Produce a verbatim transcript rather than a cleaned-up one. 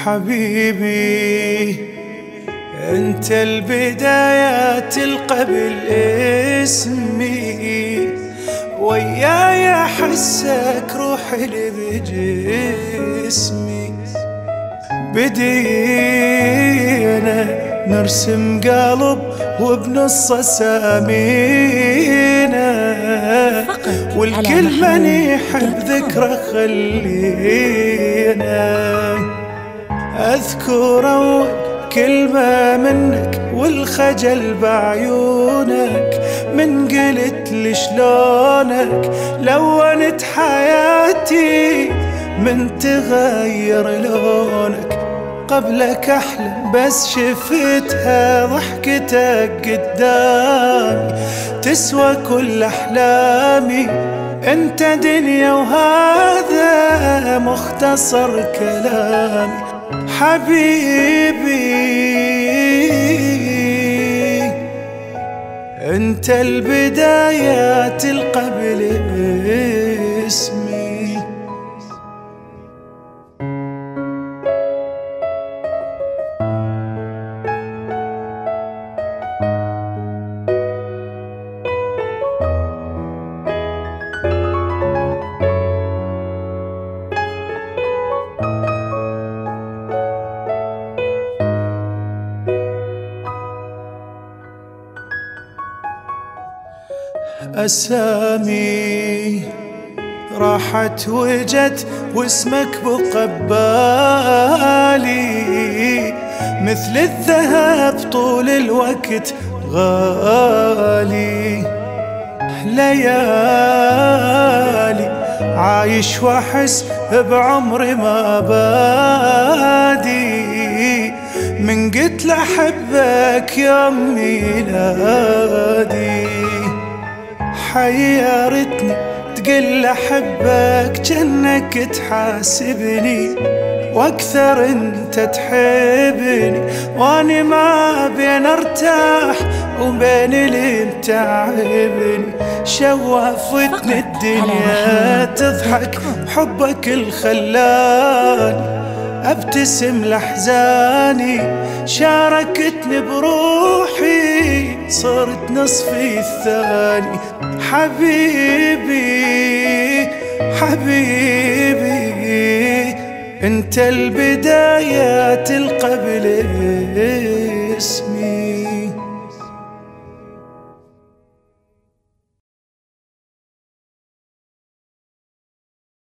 حبيبي انت البدايات القبل اسمي، وياي احسك روحي بجسمي. بدينا نرسم قلب وبنصه سامينا، والكل من يحب ذكره خلينا اذكر اول كلمة منك والخجل بعيونك، من قلت لي شلونك لونت حياتي من تغير لونك. قبلك أحلم بس شفتها ضحكتك قدامي تسوى كل أحلامي. أنت دنيا وهذا مختصر كلامي حبيبي. أنت البدايات القبل اسمي. أسامي راحت وجت واسمك بقبالي، مثل الذهب طول الوقت غالي. ليالي عايش واحس بعمري ما بادي، من قلت لأحبك يوم ميلادي. حيرتني تقل أحبك جنك تحاسبني، واكثر انت تحبني، واني ما بين ارتاح وبين اللي متعبني. شوفتني الدنيا تضحك حبك الخلاني ابتسم لأحزاني. شاركتني بروحي صرت نصفي الثاني حبيبي حبيبي. انت البدايات القبل